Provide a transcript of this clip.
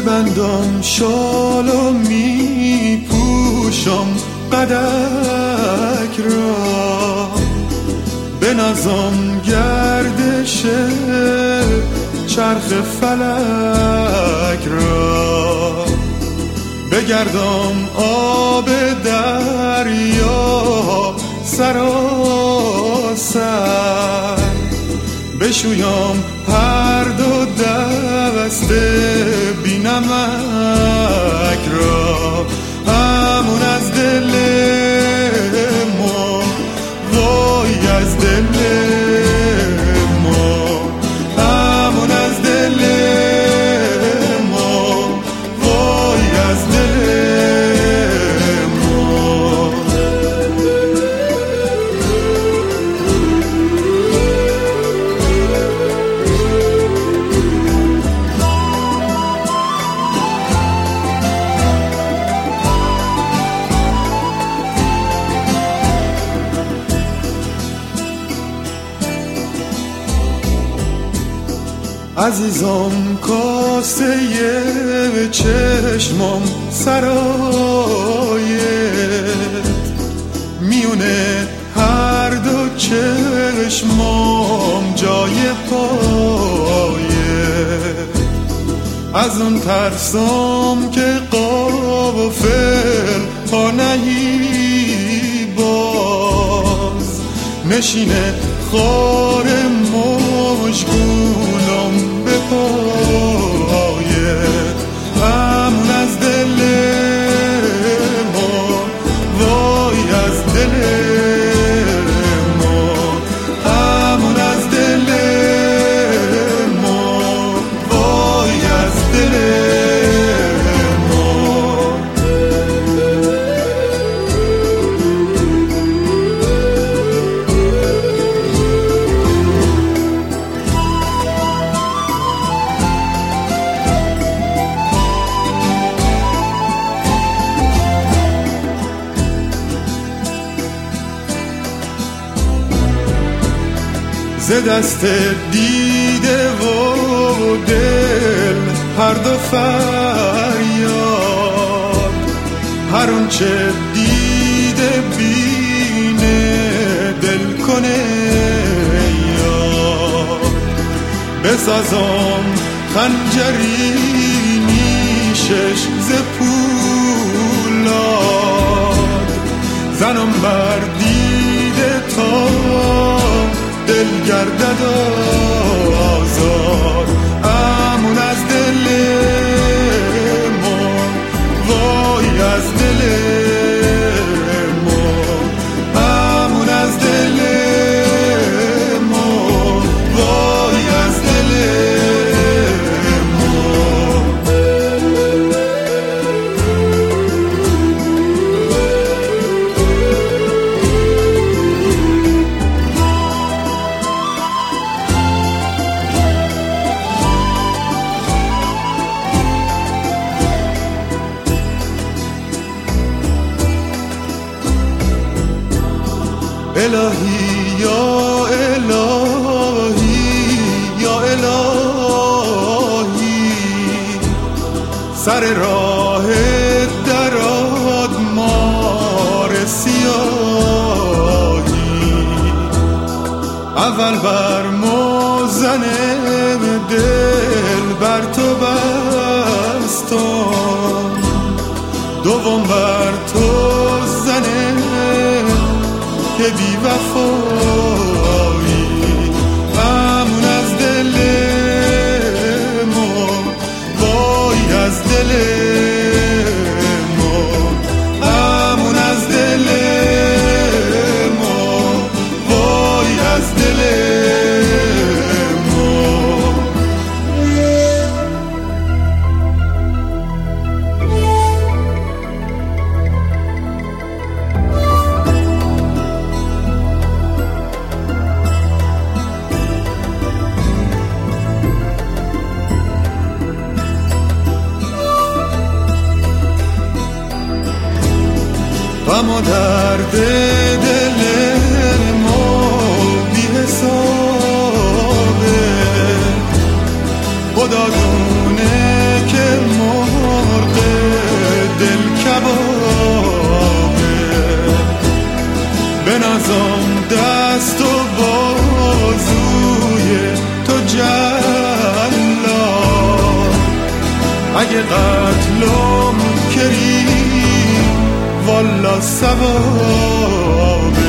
میبندم شال و میپوشم قدک را، بنازم گردش چرخ فلک را، بگردم آب دریا سراسر، بشویم هر دو دست بی نمک را، همون از دل ما وای از دل ما، همون از دل ما وای از دل ما. عزیزم کاسه چشمم سرایت، میونه هر دو چشمم جای پایت، از اون ترسم که غافل پا نهی باز، نشینه خار مشگونم به پایت، همون از دل ما وای از دل ما، همون از دل ما وای از دل ما. ز دست دیده و دل هر دو فریاد، هر اون چه دیده بینه دل کنه یاد، بسازم خنجری نیشش ز پولاد، زنم بر دیده تا دل گردد آزاد، امون از دل ما وای از دل ما، امون از دل ما وای از دل ما. الهی یا الهی یا الهی، سر راه دراد مار سیاهی، اول بر موزن دل بر تو بستم، دوم بر تو زنه که بی وفایی، همون از دل ما وای از دل ما، همون از دل ما وای از دل ما. غم و درد دل ما بی حسابه، خدا دونه که ما ازم دست و بازوی تو جلاد. اگه قتلم کری والا ثوابه